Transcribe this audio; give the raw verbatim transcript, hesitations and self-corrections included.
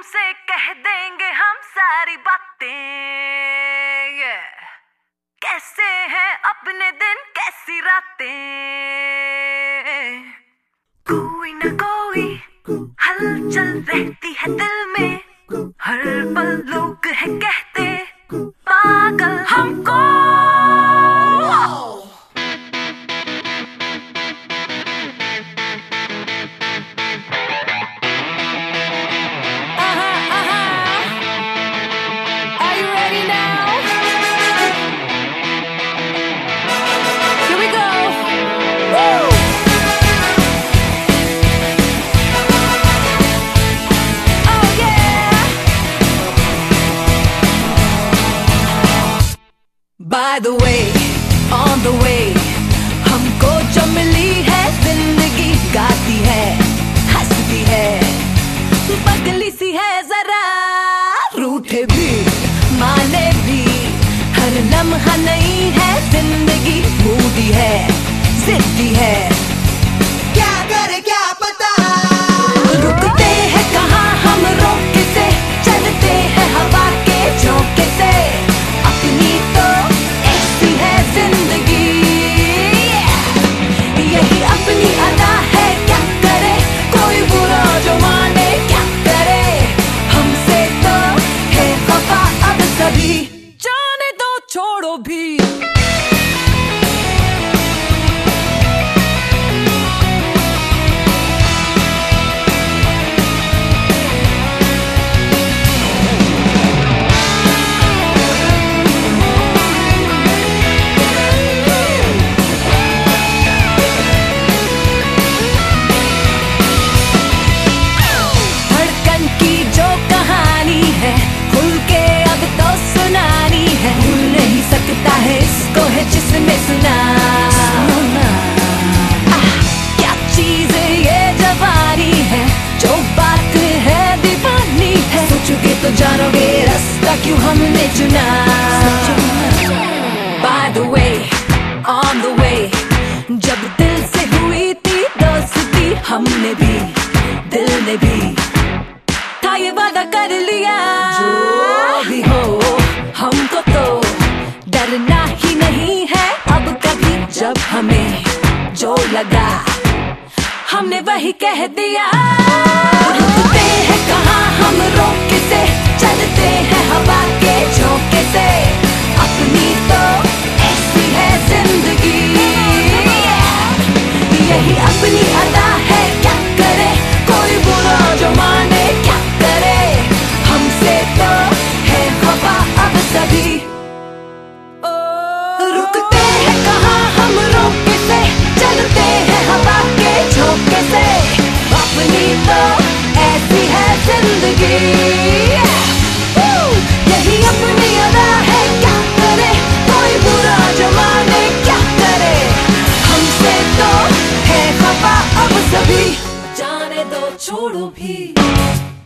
तुमसे कह देंगे हम सारी बातें। कैसे हैं अपने दिन कैसी रातें, कोई ना कोई हलचल रहती है दिल में, हर पल लोग हैं कहते पागल हमको। By the way, on the way, हमको जो मिली है जिंदगी, गाती है हंसती है पगली सी है जरा, रूठे भी माने भी हर लम्हा नहीं है जिंदगी, मूडी है जिद्दी है, क्या करे क्या पता, रुकते हैं कहाँ हम रोके से, चलते हैं हवा के झोंके से, अपनी तो ऐसी है जिंदगी, यही अपनी अदा है, क्या करे कोई बुरा जो माने, क्या करे हमसे तो है खफा अब सभी, जाने दो छोड़ो भी। जिसने सुना क्या चीज ये जवानी है, जो बात है दीवानी है, सोचोगे तो जानोगे रास्ता क्यों हमने चुना। By the way, on the way, जब दिल से हुई थी दोस्ती, हमने भी दिल ने भी था ये वादा कर लिया, जो भी हो हमको तो डरना ही नहीं है अब कभी, जब हमें जो लगा हमने वही कह दिया, रुकते हैं कहाँ हम रोके से, चलते हैं हवा के झोंके से, अपनी तो ऐसी है जिंदगी, यही अपनी अदा है, क्या करे कोई बुरा जो माने, क्या करे हमसे तो है खफा अब सभी, रुकते हैं कहाँ हम रोके से, चलते हैं हवा के झोंके से, अपनी तो ऐसी है जिंदगी, यही अपनी अदा है, क्या करे कोई बुरा जो माने, क्या करे हमसे तो है खफा अब सभी, जाने दो छोड़ो भी।